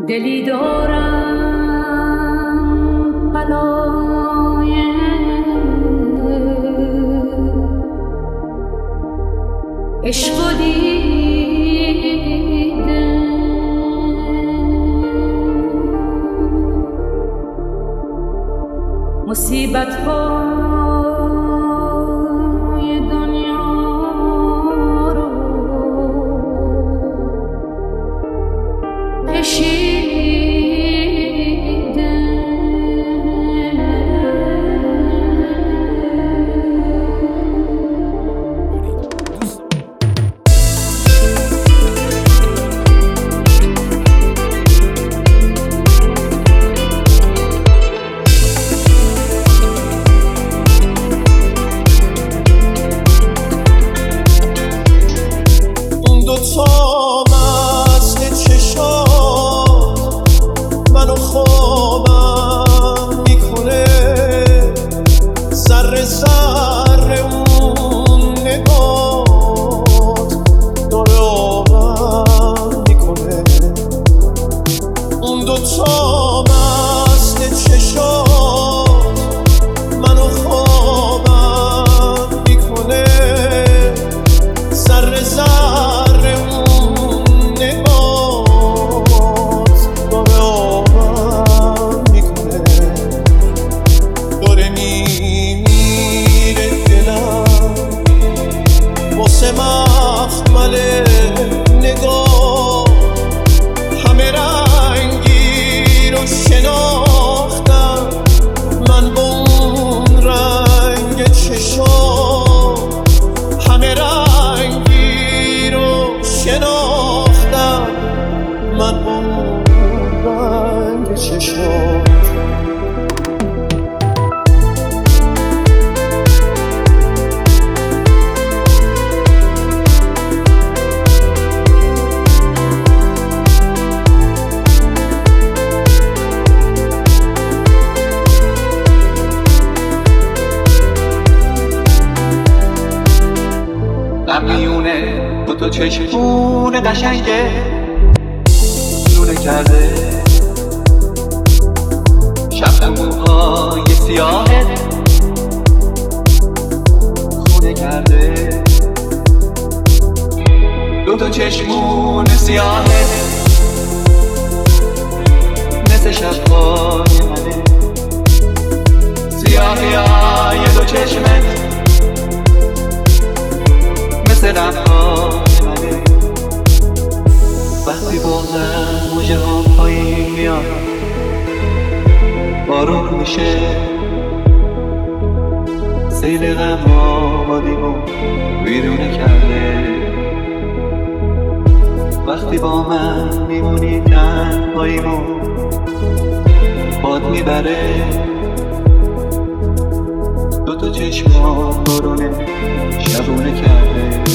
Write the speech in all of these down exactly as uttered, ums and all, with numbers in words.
دلی دارم بلای عشق و دیده، مصیبت های دنیا رو کشیده. تو چشمون قشنگه لونه کرده شب موهای سیاهت خونه کرده دو تا چشمون سیاهت مثل شبهای منه سیاهی های دو چشمت مثل لبهای منه وقتی بغزم موجه ها پایین میاد بارون میشه سیل غم آبادیمو ویرونه کرده وقتی با من میمونی تنهاییمو باد میبره دو تا چشمام بارونه شبونه کرده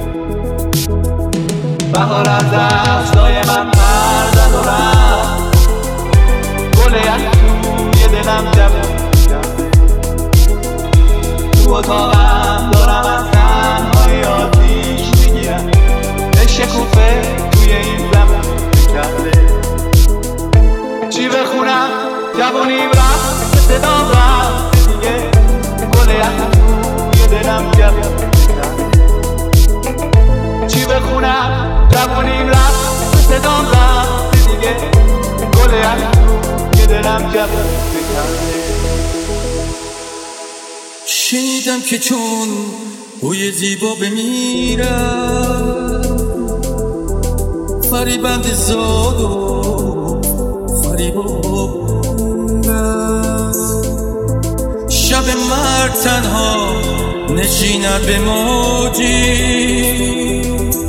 بهار از دستای من پر زد و رفت گل یک توی دلم جوون کرده تو اتاقم دارم از تنهایی آتیش میگیرم شکوفه توی این زمان کرده چی بخونم جوونیم رفت صدام رفت دیگه گل یک توی دلم جوون کرده چی بخونم جوونیم رفت صدام رفت دیگه گل یک توی دلم جوون کرده شنیدم که چون بوی زیبا بمیرم فریبند زاد و فریبان شب مرد تنها نشیند به موجی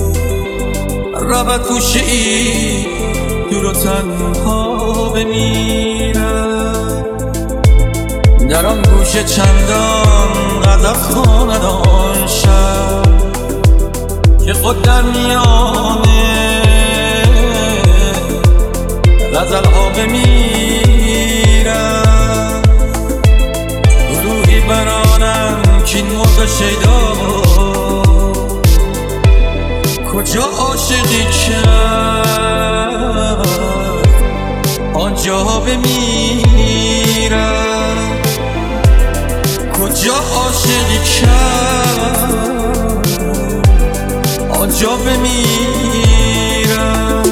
رود گوشه ای دور و تنها بمیرد در آن گوشه چندان غضب خواند آن شب که خود در میانه غزل ها بمیرن گروهی برانم که این مرغ شیدا کجا عاشقی کرد آنجا بمیرم کجا عاشقی کرد آنجا بمیرم.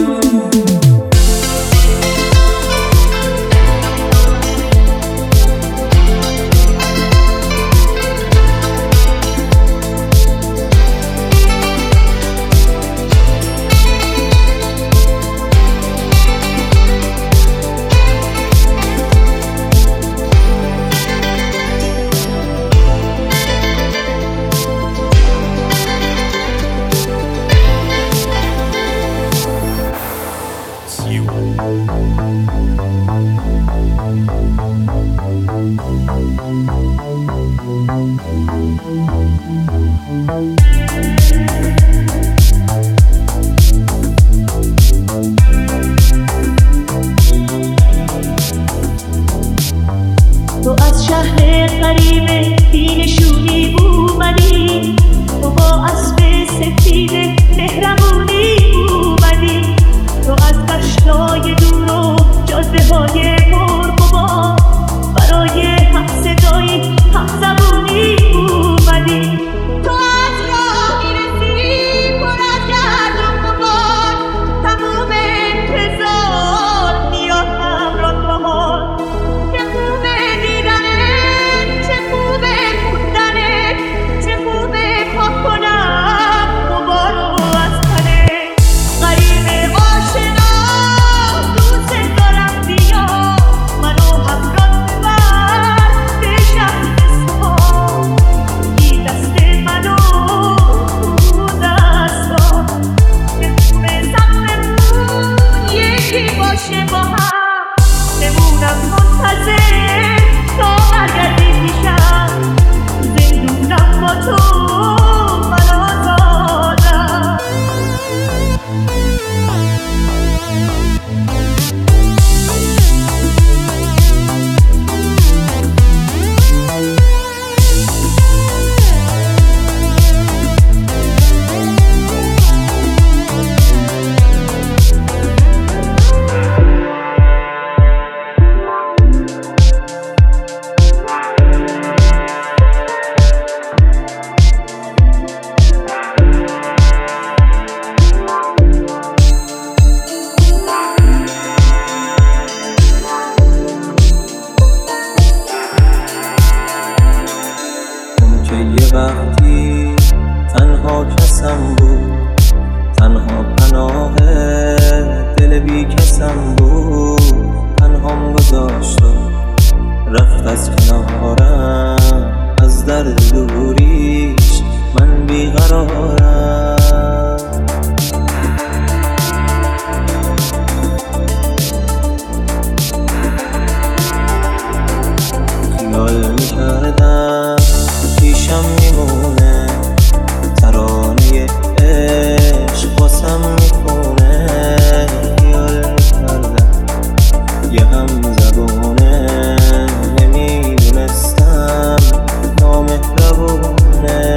تو از شهر غریب بینشونی اومدی، تو با اسب سفید مهربونی اومدی، تو از دشتای دور و جاده های مرغوبا برای هم صدایی هم زبونی اومدی. تو از راه میرسی پر از گرد و غبار، تموم انتظار میاد همراه بهار. چه خوبه دیدنت، چه خوبه موندنت، چه خوبه پاک کنم غبار رو از تنت. غریب آشنا دوست دارم بیا، منو همراه ببر به شهر اصفهان. بی دست منو تو دستان، بخون سقفمون یکی باشه با هم، بمونم منتظر تا برگردی پیشم. زندونم با تو من آزادم. که یه وقتی تنها کسم بود، تنها پناه دل بی کسم بود، تنهام گذاشت و رفت از کنارم، از درد دوریش من بیقرارم. خیال میکردم پیشم میمونه، ترانه عشق واسم میخونه. خیال میکردم یه هم زبونه، نمیدونستم نامهربونه.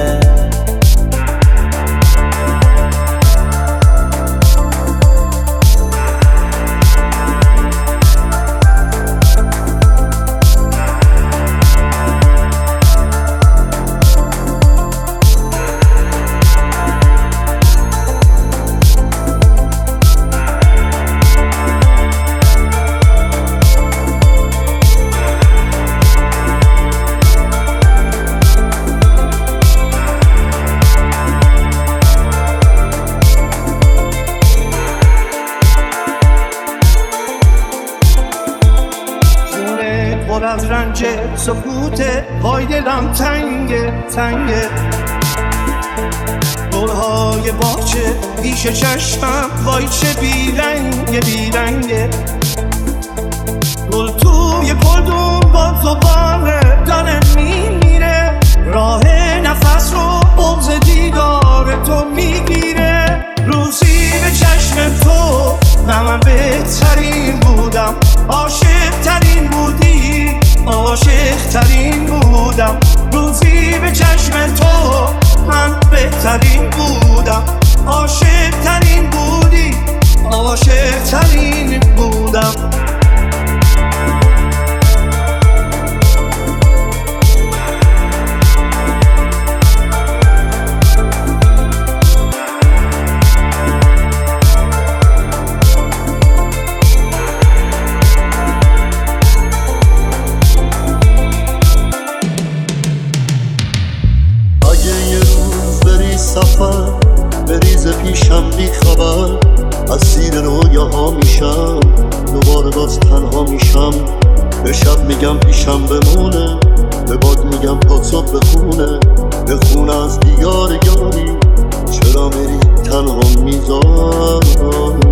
پر از رنج سکوته، وای دلم تنگه تنگه. گلهای باغچه پیش چشمم، وای چه بیرنگه بیرنگه. گل توی گلدون با زبانه داره میمیره، راه نفس رو بغض دیدار تو میگیره. روزی به چشم تو من بهترین بودم، عاشق ترین بودی، عاشق ترین بودم. روزی به چشم تو من بهترین بودم، عاشق ترین بودی، عاشق ترین بودم. میشم بی خبر، اسیر رویاها میشم، دوباره باز تنها میشم. به شب میگم پیشم بمونه، به باد میگم پاساب بخونه، بخونه از دیار یاری، چرا میری تنها میذاری.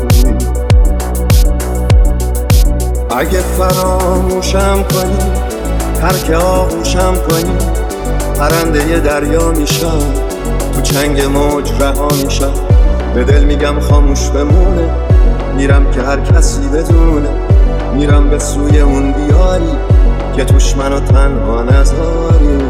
اگه فراموشم کنی، ترک آغوشم کنی، پرنده دریا میشم، تو چنگ موج رها میشم. به دل میگم خاموش بمونه، میرم که هر کسی بدونه، میرم به سوی اون دیاری که توش منو تنها نذاری.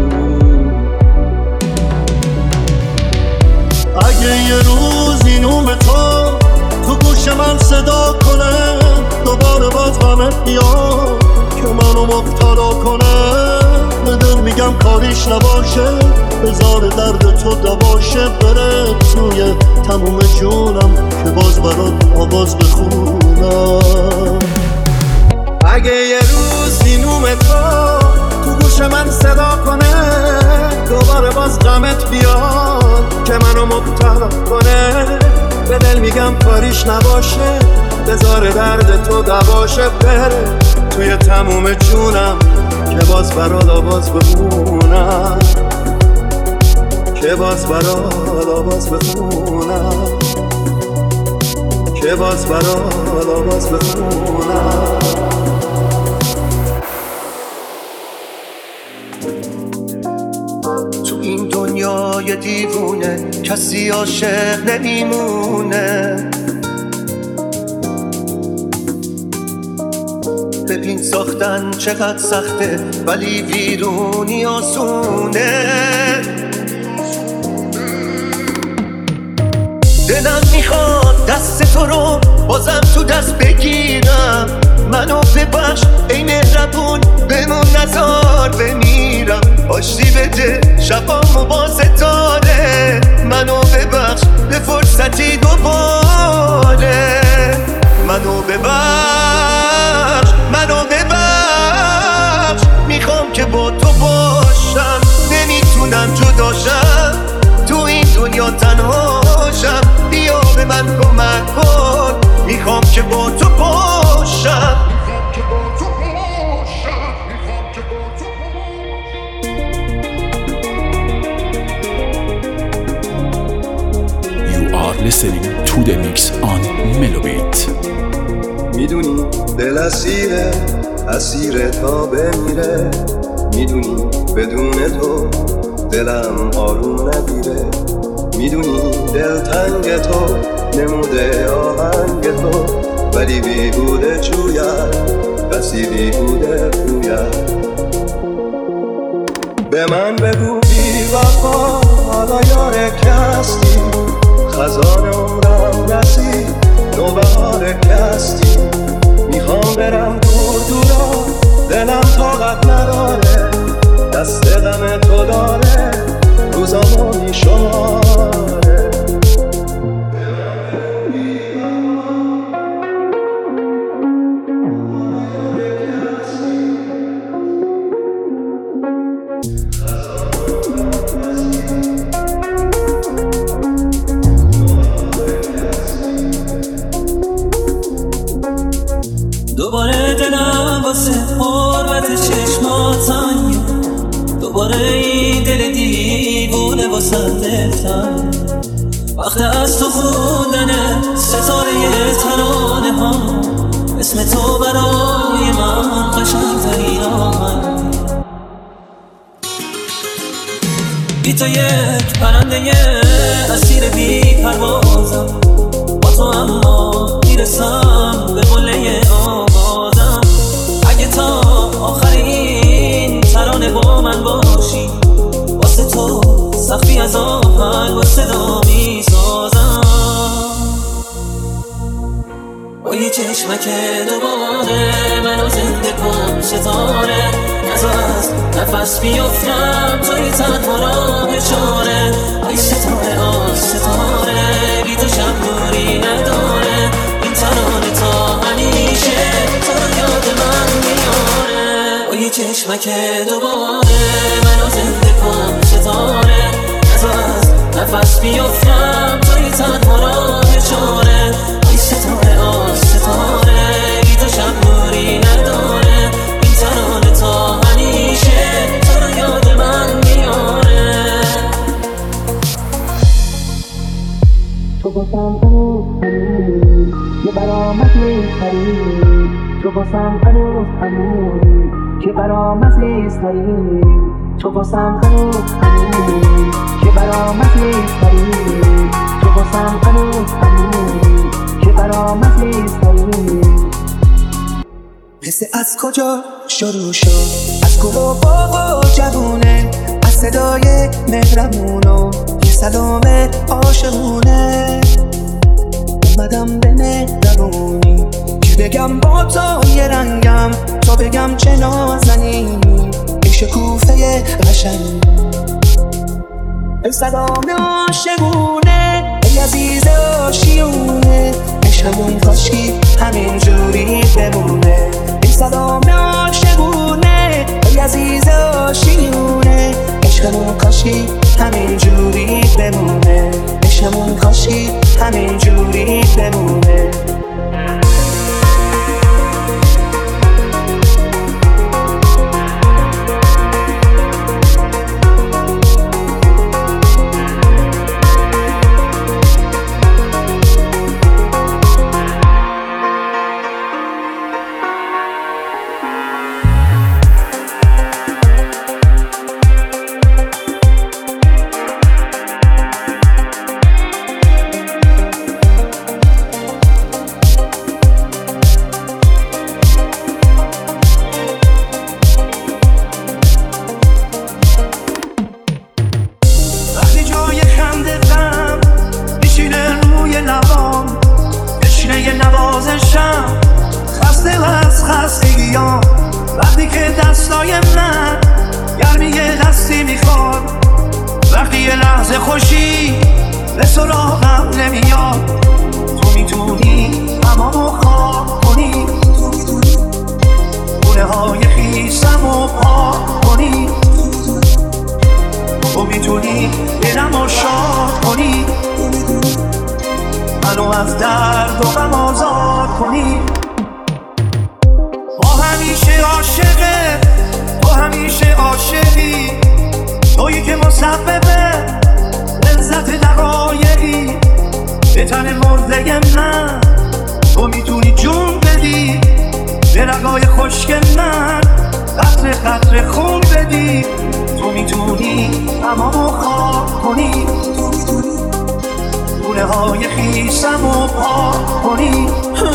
اگه یه روزی نوم تو تو گوش من صدا کنه، دوباره باز غمت بیاد که منو مبتلا کنه، به دل میگم کاریش نباشه، بذار درد تو دواشه، بره توی تموم جونم که باز برات آواز بخونم. اگه یه روزی نوم تو تو گوش من صدا کنه، دوباره باز غمت بیاد که منو مبتلا کنه، به دل میگم کاریش نباشه، بذار درد تو دواشه، بره توی تموم جونم که باز برات آواز بخونم، که باز برات آواز بخونم، که باز برات آواز بخونم. تو این دنیای دیوونه کسی عاشق نمیمونه، ببین ساختن چقدر سخته ولی ویرونی آسونه. دلم میخواد دست تو رو بازم تو دست بگیرم، منو ببخش ای مهربون بمون نزار بمیرم، آشتی بده شبامو با ستاره، منو ببخش به فرصتی دوباره، منو ببخش منو ببخش، میخوام که با تو باشم، نمیتونم جداشم، تو این دنیا تنهاشم، بیا به من کمک کن، میخوام که با تو باشم. You are listening to the mix on Melobit. میدونی دل اسیره، اسیره تا بمیره، میدونی بدون تو دلم آروم نگیره، میدونی دل تنگ تو نموده آهنگ تو، ولی بیهوده جوید کسی بیهوده گوید. به من بگو بی وفا حالا یار کستی، خزان عمرم رسید نوبهار کستی، میخوام برم دور دورا دلم طاقت نداره، دست غم تو داره روزامو میشماره. دوباره دلم واسه حرمت چشمات تنگه، دوباره این دل دیوونه واسه دلتنگ، وقت از تو خوندن ستاره ترانه ها، اسم تو برای من قشنگ‌ترین آهنگ، بی تو یک پرنده اسیر بی پروازم، با تو اما میرسم به قله آوازم، اگه تا آخرین ترانه با من باشی، واسه تو سخفی از آهنگ با صدا میسازم، با یه چشمک دوباره منو زنده کن ستاره، نزا از نفس بیفتم توی تنها راه چاره، ای ستاره آی ستاره بی تو شب نوری نداره، این ترانه تا همیشه تو رو یاد من میاره، با یه چشمک دوباره منو زنده کن ستاره، نزا از نفس بیفتم توی تنها واسم هنوز هنوز که برام عزیزتری، تو واسم هنوز هنوز که برام عزیزتری، تو واسم هنوز هنوز که برام عزیزتری. قصه از کجا شروع شد؟ از گل و باغ و جوونه، از صدای مهربون و یه سلام عاشقونه. اومدم به مهربونی که بگم با تو یه رنگم، تا بگم چه نازنینی ای شکوفه قشنگ. ای سلام عاشقونه، ای عزیز آشیونه، عشقمون کاشکی همین جوری بمونه. ای سلام عاشقونه، ای عزیز آشیونه، عشقمون کاشکی همین جوری بمونه. عشقمون کاشکی همین جوری بمونه. وقتی که دستای من گرمی دستی میخواد، وقتی یه لحظه خوشی به سراغم نمیاد، تو میتونی همامو خواب کنی، گونه های خیسم و پاک کنی، تو میتونی دلمو شاد کنی، منو از درد و غم آزاد کنی. همیشه عاشقه، تو همیشه عاشقی، تویی که مسببه لذت دقایقی به تن مرده من، تو میتونی جون بدی به رگای خشک من، قطره قطره خون بدی، تو میتونی همامو خواب کنی، گونه های خیسم و پاک کنی،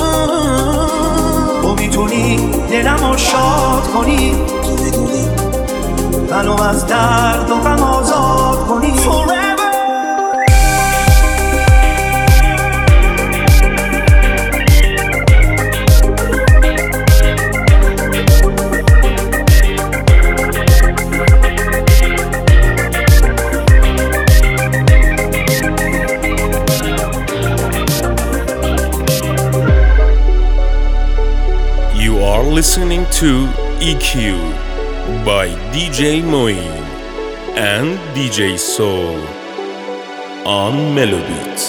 تو میتونی دلمو شاد کنی، منو از درد و غم آزاد کنی. Listening to E Q by D J Moin and D J Soul on Melobit.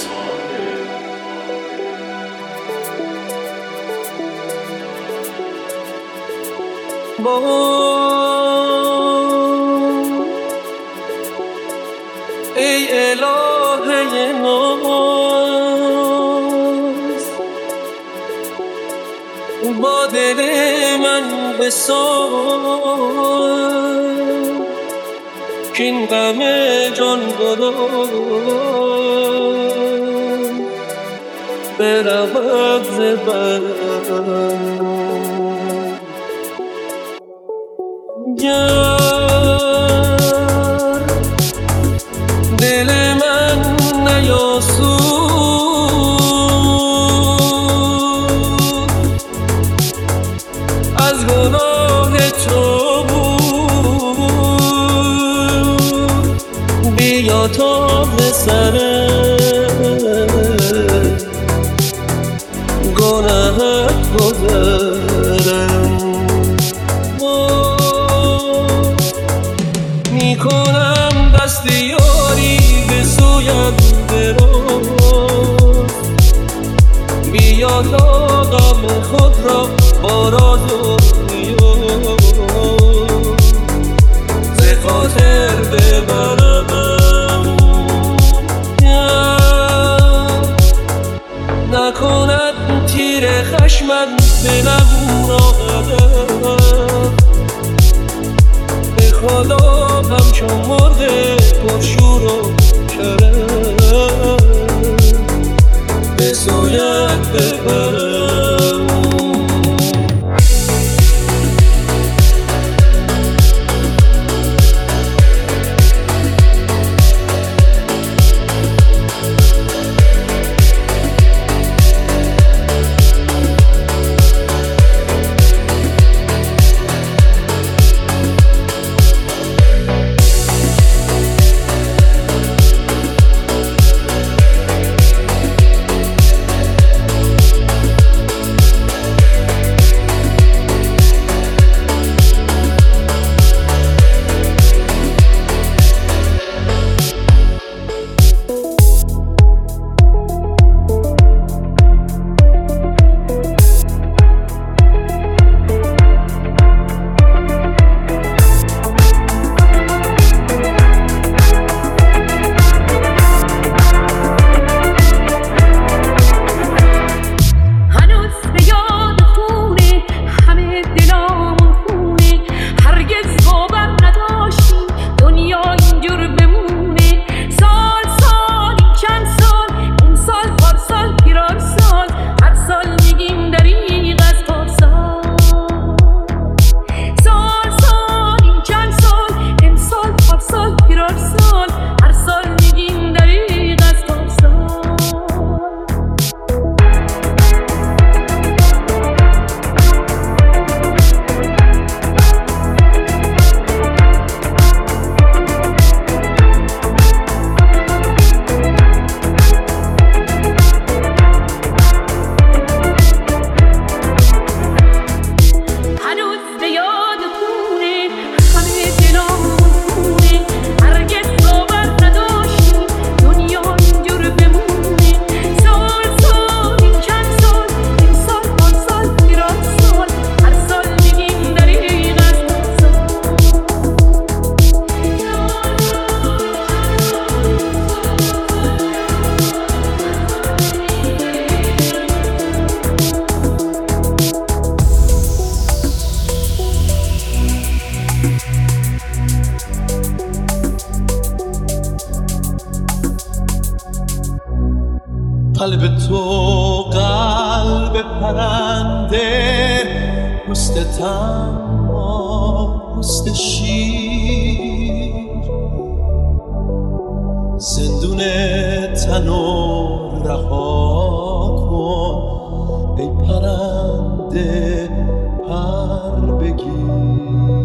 ای الهه ناز، با دل من بساز که این غم جان گداز برود ز بر. گر دل من نیاسود از گناه تو بود، بیا تا به سر گناهت گذرم. میکنم دست یاری به سویم دراز، بیا تا غم خود را با راز و نیاز ز خاطر ببرم. نکند تیر خشمت دلم را چون مرده پرشور و کرم بزاید ببرم. قلب تو قلب پرنده، پوست تنها پوست شیر، زندون تنو رها کن ای پرنده پر بگیر.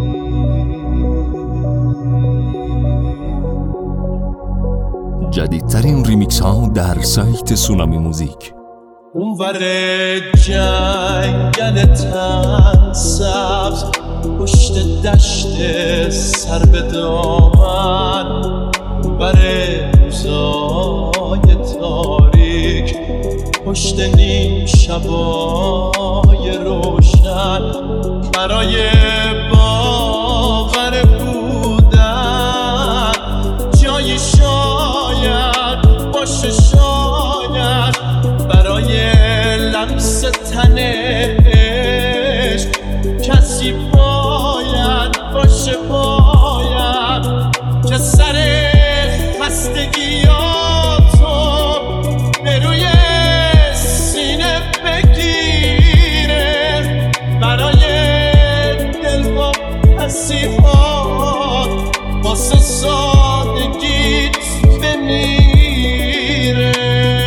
جدیدترین ریمیکس ها در سایت سونامی موزیک. اونور جنگل تن سبز، پشت دشت سر به دامن، اونور روزای تاریک، پشت نیم شبای روشن، برای باور بودن جایی شاید باشه، شاید برای لمس تن عشق کسی باید باشه، باید که سر خستگیاتو به روی سینه بگیره، برای دل و پسیفات واسه سادگیت بمیره.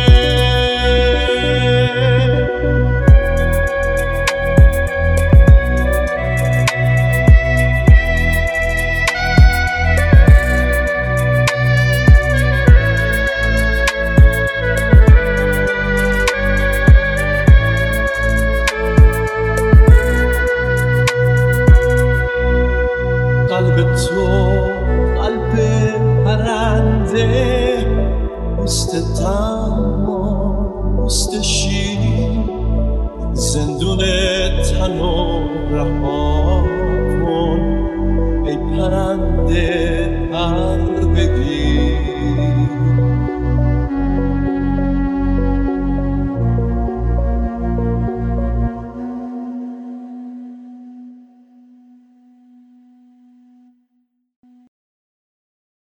قلب تو قلب پرنده، پوست تن